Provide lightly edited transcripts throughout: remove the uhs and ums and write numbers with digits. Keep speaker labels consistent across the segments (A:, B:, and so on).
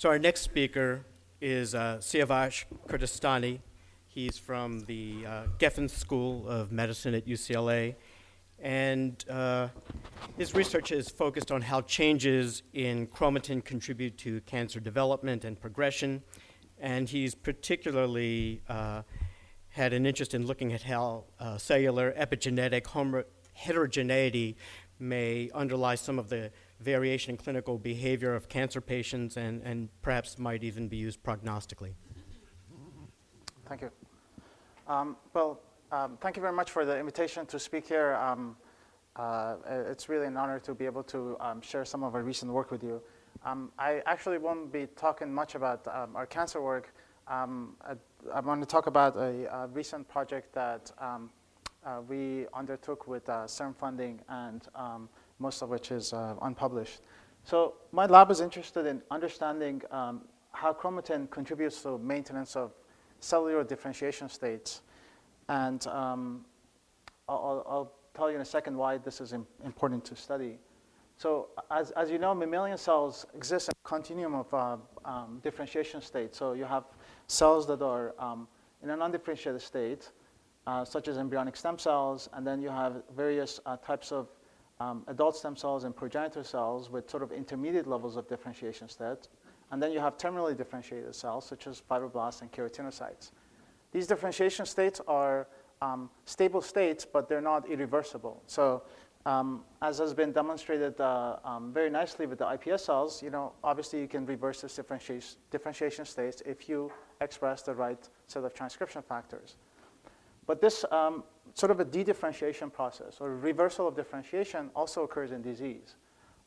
A: So our next speaker is Siavash Kurdistani. He's from the Geffen School of Medicine at UCLA. And his research is focused on how changes in chromatin contribute to cancer development and progression. And he's particularly had an interest in looking at how cellular epigenetic heterogeneity may underlie some of the variation in clinical behavior of cancer patients and perhaps might even be used prognostically.
B: Thank you. Thank you very much for the invitation to speak here. It's really an honor to be able to share some of our recent work with you. I actually won't be talking much about our cancer work. I want to talk about a recent project that we undertook with CERN funding and most of which is unpublished. So my lab is interested in understanding how chromatin contributes to maintenance of cellular differentiation states. And I'll tell you in a second why this is important to study. So as you know, mammalian cells exist in a continuum of differentiation states. So you have cells that are in an undifferentiated state, such as embryonic stem cells, and then you have various types of adult stem cells and progenitor cells with sort of intermediate levels of differentiation state. And then you have terminally differentiated cells, such as fibroblasts and keratinocytes. These differentiation states are stable states, but they're not irreversible. So as has been demonstrated very nicely with the iPS cells, obviously you can reverse this differentiation states if you express the right set of transcription factors. But this sort of a de-differentiation process or reversal of differentiation also occurs in disease.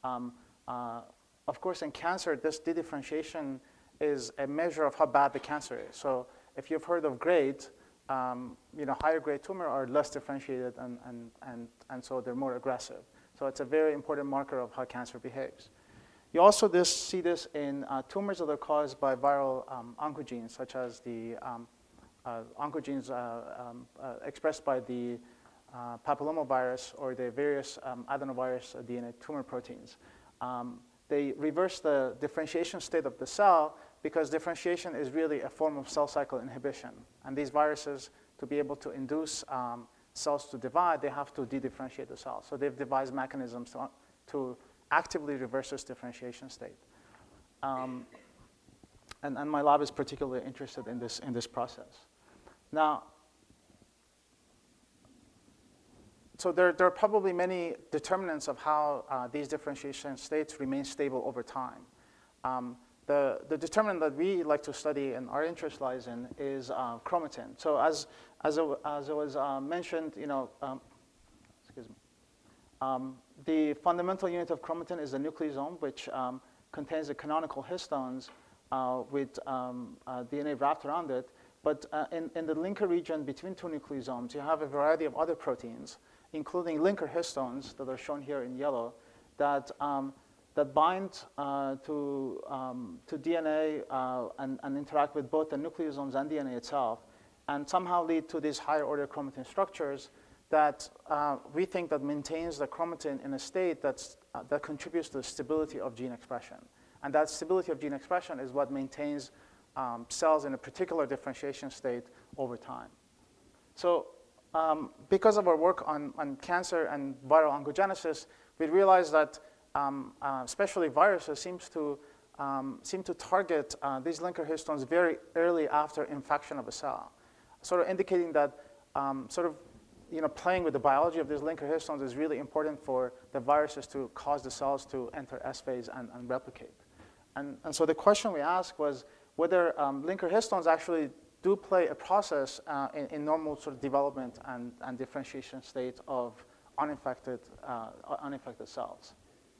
B: Of course, in cancer, this de-differentiation is a measure of how bad the cancer is. So if you've heard of grade, higher grade tumor are less differentiated and so they're more aggressive. So it's a very important marker of how cancer behaves. You also see this in tumors that are caused by viral oncogenes, such as the oncogenes expressed by the papillomavirus or the various adenovirus DNA tumor proteins. They reverse the differentiation state of the cell because differentiation is really a form of cell cycle inhibition. And these viruses, to be able to induce cells to divide, they have to de-differentiate the cell. So they've devised mechanisms to actively reverse this differentiation state. And my lab is particularly interested in this process. Now, so there are probably many determinants of how these differentiation states remain stable over time. The determinant that we like to study and our interest lies in is chromatin. So as it was mentioned, excuse me, the fundamental unit of chromatin is the nucleosome, which contains the canonical histones with DNA wrapped around it. But in the linker region between two nucleosomes, you have a variety of other proteins, including linker histones that are shown here in yellow, that bind to DNA and interact with both the nucleosomes and DNA itself, and somehow lead to these higher order chromatin structures that we think that maintains the chromatin in a state that contributes to the stability of gene expression. And that stability of gene expression is what maintains cells in a particular differentiation state over time. So because of our work on cancer and viral oncogenesis, we realized that especially viruses seem to target these linker histones very early after infection of a cell, sort of indicating that playing with the biology of these linker histones is really important for the viruses to cause the cells to enter S phase and replicate. And so the question we asked was whether linker histones actually do play a process in normal sort of development and differentiation state of uninfected cells.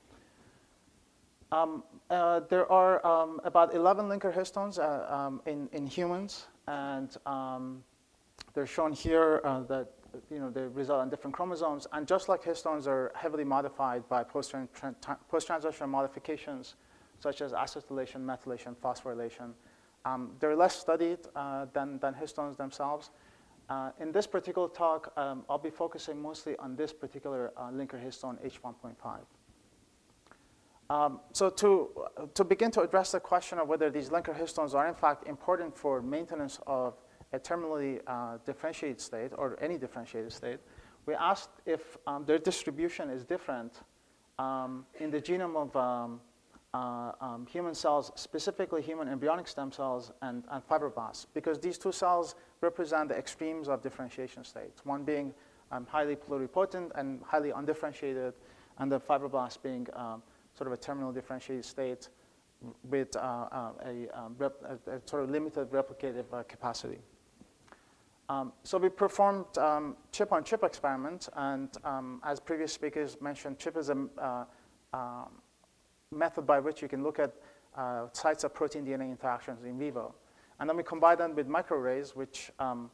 B: There are about 11 linker histones in humans, and they're shown here that they result on different chromosomes. And just like histones are heavily modified by post-translational modifications, such as acetylation, methylation, phosphorylation, they're less studied than histones themselves. In this particular talk, I'll be focusing mostly on this particular linker histone, H1.5. So to begin to address the question of whether these linker histones are in fact important for maintenance of a terminally differentiated state or any differentiated state, we asked if their distribution is different in the genome of human cells, specifically human embryonic stem cells and fibroblasts, because these two cells represent the extremes of differentiation states, one being highly pluripotent and highly undifferentiated, and the fibroblast being sort of a terminal differentiated state with a sort of limited replicative capacity. So we performed chip-on-chip experiments, and as previous speakers mentioned, chip is a method by which you can look at sites of protein-DNA interactions in vivo. And then we combine them with microarrays, which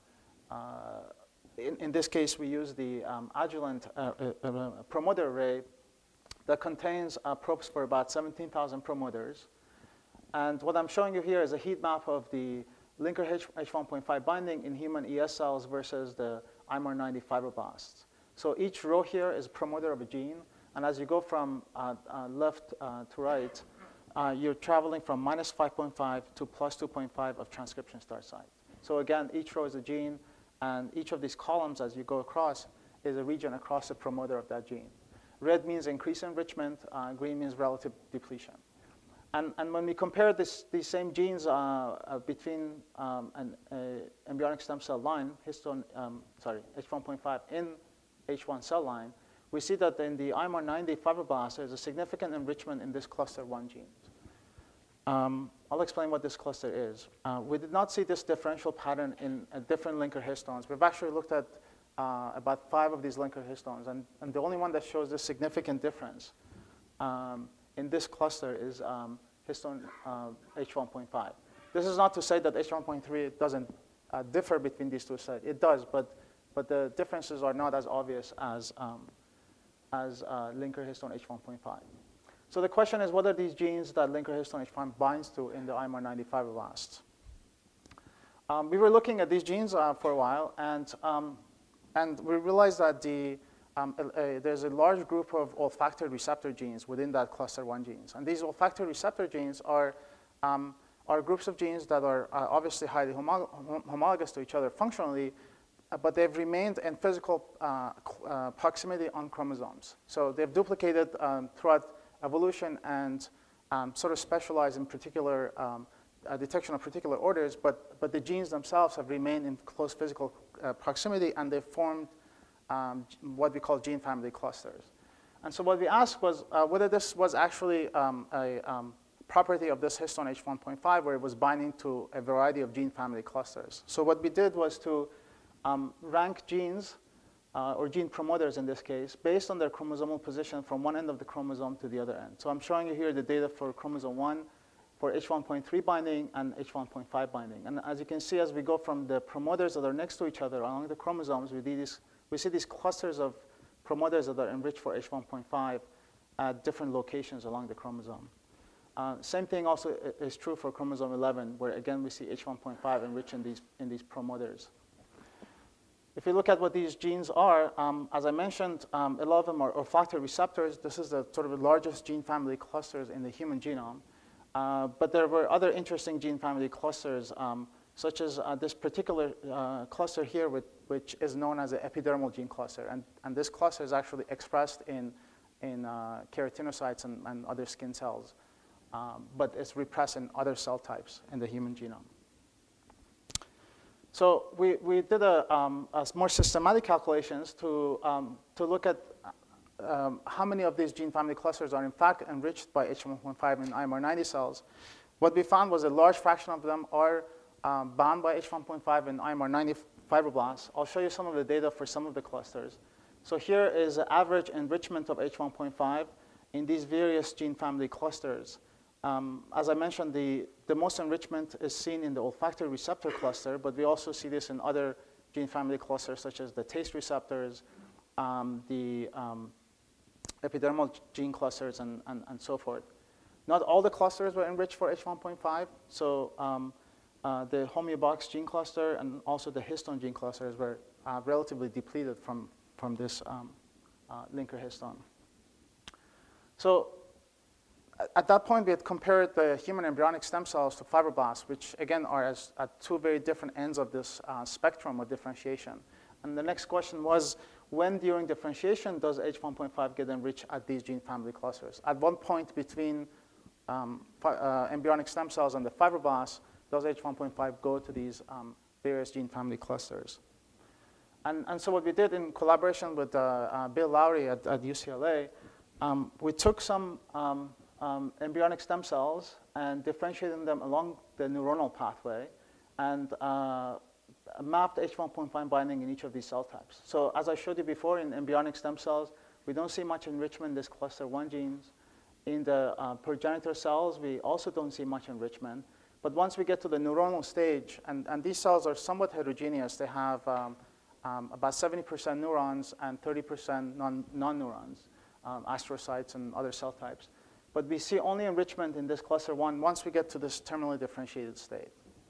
B: in this case, we use the Agilent promoter array that contains probes for about 17,000 promoters. And what I'm showing you here is a heat map of the linker H1.5 binding in human ES cells versus the IMR90 fibroblasts. So each row here is a promoter of a gene. And as you go from left to right, you're traveling from minus 5.5 to plus 2.5 of transcription start site. So again, each row is a gene. And each of these columns, as you go across, is a region across the promoter of that gene. Red means increased enrichment. Green means relative depletion. And when we compare these same genes between an embryonic stem cell line, H1.5 in H1 cell line, we see that in the IMR90 fibroblast, there's a significant enrichment in this cluster 1 gene. I'll explain what this cluster is. We did not see this differential pattern in different linker histones. We've actually looked at about 5 of these linker histones, and the only one that shows this significant difference in this cluster is histone H1.5. This is not to say that H1.3 doesn't differ between these two sites. It does, but the differences are not as obvious as linker histone H1.5. So the question is, what are these genes that linker histone H1 binds to in the IMR90 fibroblasts? We were looking at these genes for a while, and we realized that there's a large group of olfactory receptor genes within that cluster 1 genes. And these olfactory receptor genes are groups of genes that are obviously highly homologous to each other functionally, but they've remained in physical proximity on chromosomes. So they've duplicated throughout evolution and sort of specialized in particular detection of particular orders, but the genes themselves have remained in close physical proximity, and they've formed what we call gene family clusters. And so what we asked was whether this was actually a property of this histone H1.5, where it was binding to a variety of gene family clusters. So what we did was to rank genes, or gene promoters in this case, based on their chromosomal position from one end of the chromosome to the other end. So I'm showing you here the data for chromosome 1 for H1.3 binding and H1.5 binding. And as you can see, as we go from the promoters that are next to each other along the chromosomes, we see these clusters of promoters that are enriched for H1.5 at different locations along the chromosome. Same thing also is true for chromosome 11, where again we see H1.5 enriched in these promoters. If you look at what these genes are, as I mentioned, a lot of them are olfactory receptors. This is the sort of the largest gene family clusters in the human genome. But there were other interesting gene family clusters, such as this particular cluster here, which is known as the epidermal gene cluster. And this cluster is actually expressed in keratinocytes and other skin cells, but it's repressed in other cell types in the human genome. So we did a more systematic calculations to look at how many of these gene family clusters are in fact enriched by H1.5 in IMR90 cells. What we found was a large fraction of them are bound by H1.5 in IMR90 fibroblasts. I'll show you some of the data for some of the clusters. So here is the average enrichment of H1.5 in these various gene family clusters. As I mentioned, the most enrichment is seen in the olfactory receptor cluster, but we also see this in other gene family clusters, such as the taste receptors, the epidermal gene clusters, and so forth. Not all the clusters were enriched for H1.5. So the homeobox gene cluster and also the histone gene clusters were relatively depleted from this linker histone. So At that point, we had compared the human embryonic stem cells to fibroblasts, which again are at two very different ends of this spectrum of differentiation. And the next question was, when during differentiation does H1.5 get enriched at these gene family clusters? At one point between embryonic stem cells and the fibroblasts, does H1.5 go to these various gene family clusters? And so what we did in collaboration with Bill Lowry at UCLA, we took some embryonic stem cells and differentiated them along the neuronal pathway and mapped H1.5 binding in each of these cell types. So as I showed you before, in embryonic stem cells, we don't see much enrichment in this cluster 1 genes. In the progenitor cells, we also don't see much enrichment. But once we get to the neuronal stage, and these cells are somewhat heterogeneous, they have about 70% neurons and 30% non-neurons, astrocytes and other cell types. But we see only enrichment in this cluster 1 once we get to this terminally differentiated state.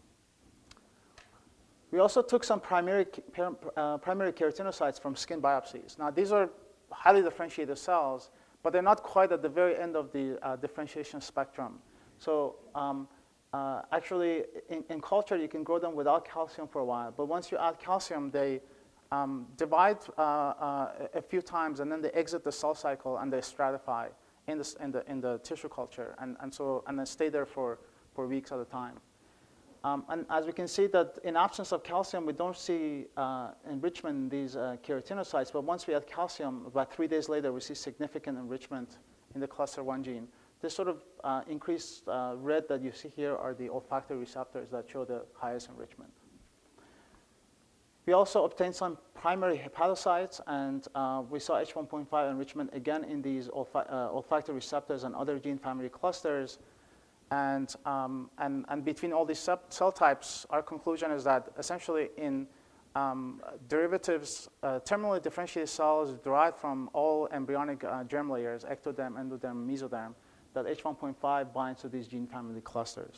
B: We also took some primary keratinocytes from skin biopsies. Now, these are highly differentiated cells, but they're not quite at the very end of the differentiation spectrum. So actually, in culture, you can grow them without calcium for a while. But once you add calcium, they divide a few times, and then they exit the cell cycle, and they stratify in the tissue culture, and then stay there for weeks at a time. And as we can see that in absence of calcium, we don't see enrichment in these keratinocytes. But once we add calcium, about 3 days later, we see significant enrichment in the cluster 1 gene. This sort of increased red that you see here are the olfactory receptors that show the highest enrichment. We also obtained some primary hepatocytes, and we saw H1.5 enrichment again in these olfactory receptors and other gene family clusters. And between all these cell types, our conclusion is that essentially in derivatives, terminally differentiated cells derived from all embryonic germ layers, ectoderm, endoderm, mesoderm, that H1.5 binds to these gene family clusters.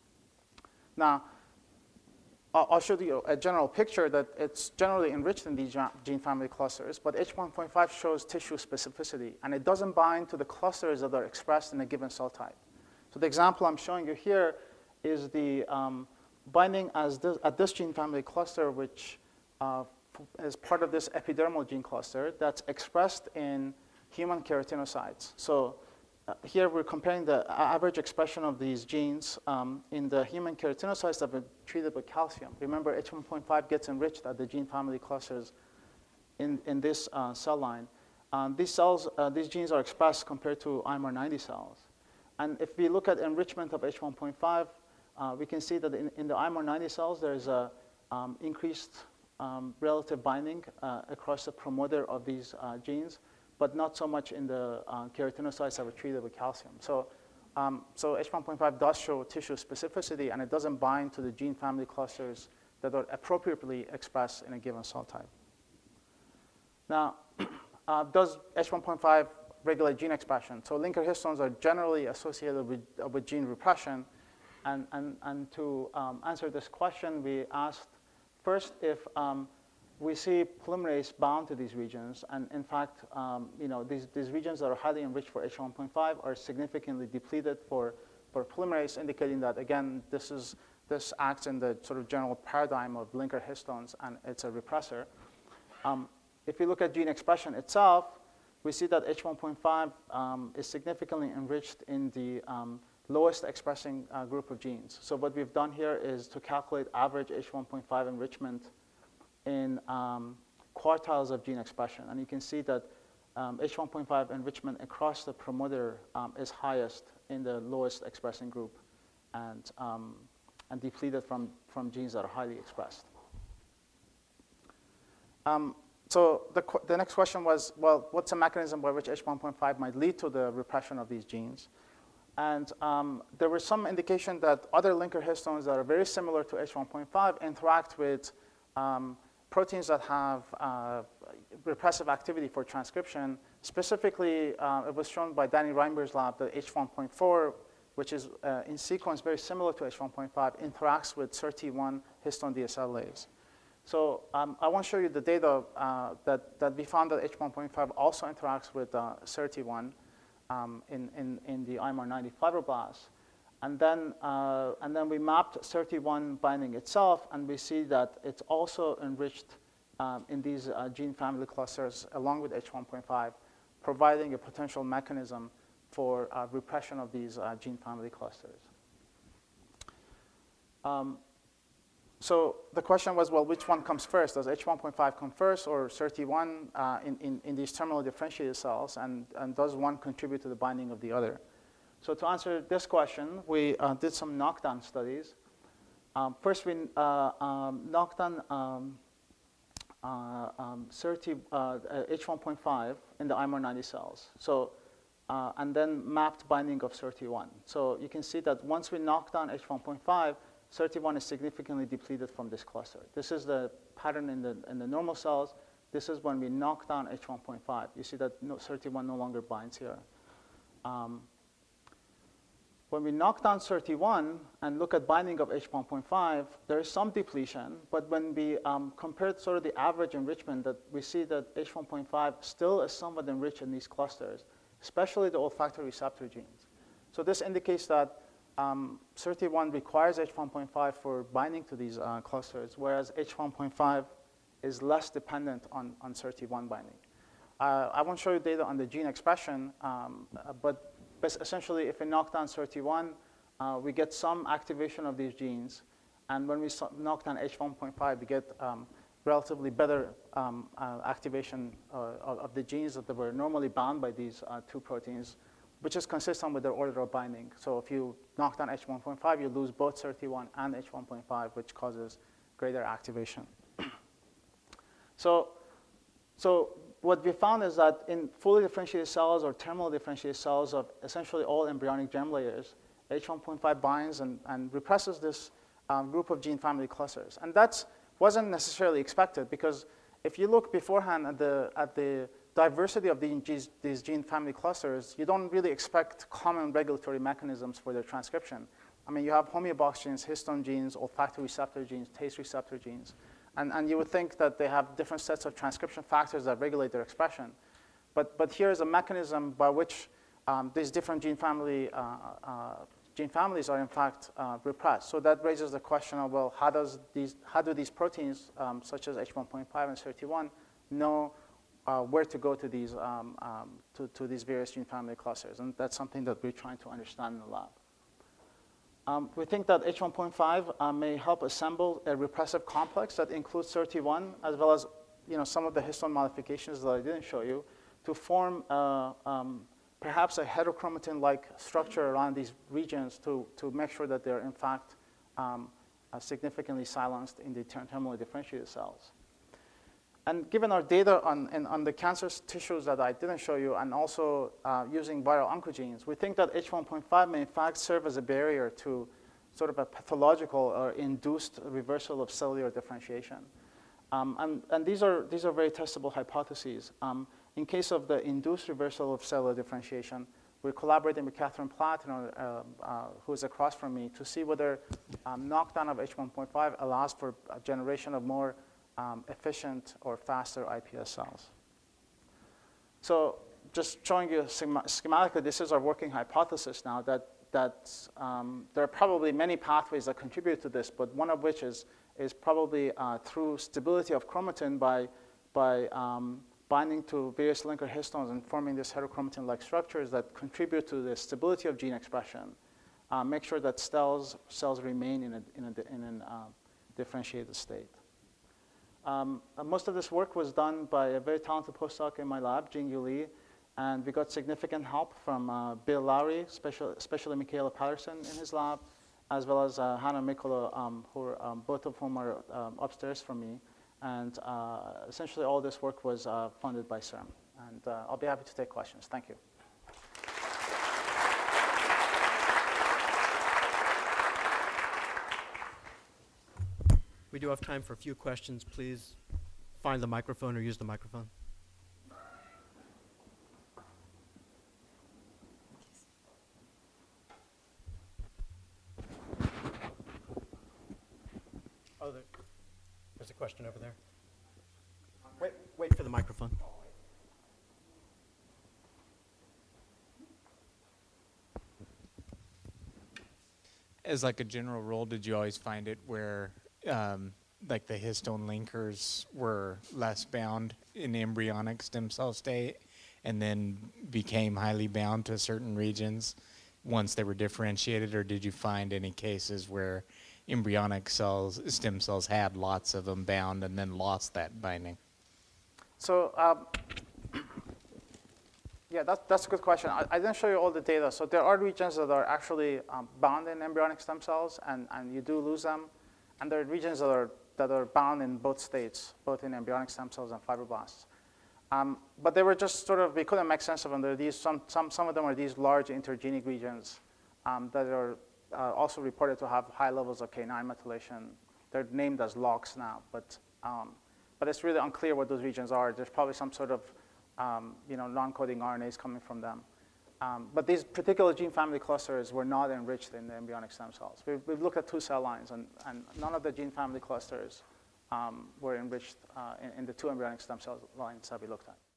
B: Now, I'll show you a general picture that it's generally enriched in these gene family clusters, but H1.5 shows tissue specificity, and it doesn't bind to the clusters that are expressed in a given cell type. So the example I'm showing you here is the binding at this gene family cluster, which is part of this epidermal gene cluster that's expressed in human keratinocytes. So here we're comparing the average expression of these genes in the human keratinocytes that were treated with calcium. Remember, H1.5 gets enriched at the gene family clusters in this cell line. These genes are expressed compared to IMR90 cells. And if we look at enrichment of H1.5, we can see that in the IMR90 cells, there's a increased relative binding across the promoter of these genes, but not so much in the keratinocytes that were treated with calcium. So H1.5 does show tissue specificity, and it doesn't bind to the gene family clusters that are appropriately expressed in a given cell type. Now, does H1.5 regulate gene expression? So linker histones are generally associated with gene repression. And to answer this question, we asked first if we see polymerase bound to these regions. And in fact, these regions that are highly enriched for H1.5 are significantly depleted for polymerase, indicating that, again, this acts in the sort of general paradigm of linker histones, and it's a repressor. If we look at gene expression itself, we see that H1.5 is significantly enriched in the lowest expressing group of genes. So what we've done here is to calculate average H1.5 enrichment in quartiles of gene expression. And you can see that H1.5 enrichment across the promoter is highest in the lowest expressing group and depleted from genes that are highly expressed. So the next question was, well, what's the mechanism by which H1.5 might lead to the repression of these genes? And there was some indication that other linker histones that are very similar to H1.5 interact with proteins that have repressive activity for transcription. Specifically, it was shown by Danny Reinberg's lab that H1.4, which is in sequence very similar to H1.5, interacts with SIRT1 histone deacetylase. So I want to show you the data that we found that H1.5 also interacts with SIRT1. in the IMR90 fibroblasts. And then we mapped SIRT1 binding itself, and we see that it's also enriched in these gene family clusters along with H1.5, providing a potential mechanism for repression of these gene family clusters. So the question was, well, which one comes first? Does H1.5 come first or SIRT1 in these terminally differentiated cells, and does one contribute to the binding of the other? So to answer this question, we did some knockdown studies. First, we knocked down H1.5 in the IMR90 cells. So, and then mapped binding of SIRT1. So you can see that once we knock down H1.5, SIRT1 is significantly depleted from this cluster. This is the pattern in the normal cells. This is when we knock down H1.5. You see that SIRT1 no longer binds here. When we knock down SIRT1 and look at binding of H1.5, there is some depletion, but when we compare sort of the average enrichment, that we see that H1.5 still is somewhat enriched in these clusters, especially the olfactory receptor genes. So this indicates that SIRT1 requires H1.5 for binding to these clusters, whereas H1.5 is less dependent on SIRT1 binding. I won't show you data on the gene expression, but essentially, if we knock down SIRT1, we get some activation of these genes. And when we knock down H1.5, we get relatively better activation of the genes that were normally bound by these two proteins, which is consistent with their order of binding. So if you knock down H1.5, you lose both SIRT1 and H1.5, which causes greater activation. So what we found is that in fully differentiated cells or terminally differentiated cells of essentially all embryonic germ layers, H1.5 binds and represses this group of gene family clusters. And that wasn't necessarily expected, because if you look beforehand at the diversity of these gene family clusters, you don't really expect common regulatory mechanisms for their transcription. I mean, you have homeobox genes, histone genes, olfactory receptor genes, taste receptor genes. And you would think that they have different sets of transcription factors that regulate their expression. But here is a mechanism by which these different gene families are in fact repressed. So that raises the question of, well, how do these proteins, such as H1.5 and SIRT1, know where to go to these various gene family clusters? And that's something that we're trying to understand in the lab. We think that H1.5 may help assemble a repressive complex that includes SIRT1, as well as some of the histone modifications that I didn't show you, to form perhaps a heterochromatin-like structure around these regions to make sure that they're in fact significantly silenced in the terminally differentiated cells. And given our data on the cancer tissues that I didn't show you, and also using viral oncogenes, we think that H1.5 may in fact serve as a barrier to sort of a pathological or induced reversal of cellular differentiation. And these are very testable hypotheses. In case of the induced reversal of cellular differentiation, we're collaborating with Catherine Platt, who is across from me, to see whether knockdown of H1.5 allows for a generation of more efficient or faster iPS cells. So just showing you schematically, this is our working hypothesis now, that there are probably many pathways that contribute to this, but one of which is probably through stability of chromatin by binding to various linker histones and forming these heterochromatin-like structures that contribute to the stability of gene expression, make sure that cells remain in a differentiated state. Most of this work was done by a very talented postdoc in my lab, Jingyu Li, and we got significant help from Bill Lowry, especially Michaela Patterson in his lab, as well as Hannah Mikkola, both of whom are upstairs from me. And essentially all this work was funded by CIRM. And I'll be happy to take questions. Thank you.
A: We do have time for a few questions. Please find the microphone or use the microphone. Oh, there's a question over there. Wait for the microphone.
C: as like a general rule, did you always find it where like the histone linkers were less bound in the embryonic stem cell state and then became highly bound to certain regions once they were differentiated, or did you find any cases where embryonic stem cells had lots of them bound and then lost that binding?
B: So yeah, that's a good question. I didn't show you all the data. So there are regions that are actually bound in embryonic stem cells, and you do lose them. And there are regions that are bound in both states, both in embryonic stem cells and fibroblasts. But they were just sort of, we couldn't make sense of them. There are these, some of them are these large intergenic regions that are also reported to have high levels of K9 methylation. They're named as LOX now, but it's really unclear what those regions are. There's probably some sort of non-coding RNAs coming from them. But these particular gene family clusters were not enriched in the embryonic stem cells. We've looked at 2 cell lines, and none of the gene family clusters were enriched in the 2 embryonic stem cell lines that we looked at.